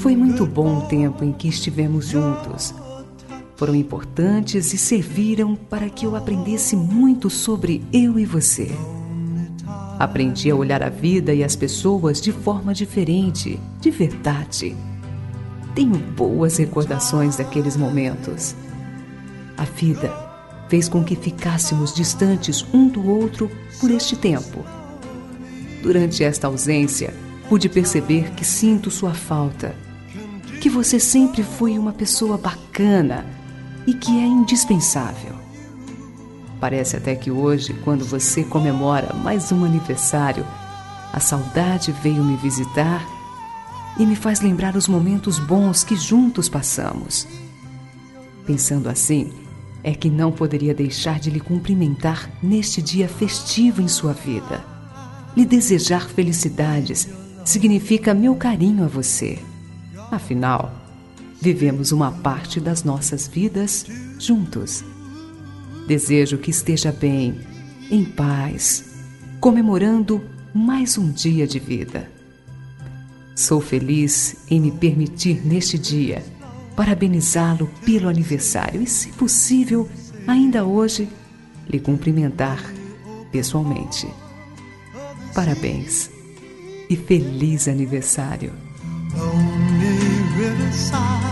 Foi muito bom o tempo em que estivemos juntos. Foram importantes e serviram para que eu aprendesse muito sobre eu e você. Aprendi a olhar a vida e as pessoas de forma diferente, de verdade. Tenho boas recordações daqueles momentos. A vida fez com que ficássemos distantes um do outro por este tempo. Durante esta ausência, pude perceber que sinto sua falta, que você sempre foi uma pessoa bacana e que é indispensável. Parece até que hoje, quando você comemora mais um aniversário, a saudade veio me visitar e me faz lembrar os momentos bons que juntos passamos. Pensando assim, é que não poderia deixar de lhe cumprimentar neste dia festivo em sua vida. Lhe desejar felicidades significa meu carinho a você. Afinal, vivemos uma parte das nossas vidas juntos. Desejo que esteja bem, em paz, comemorando mais um dia de vida. Sou feliz em me permitir neste dia parabenizá-lo pelo aniversário e, se possível, ainda hoje, lhe cumprimentar pessoalmente. Parabéns e feliz aniversário. Lonely riverside.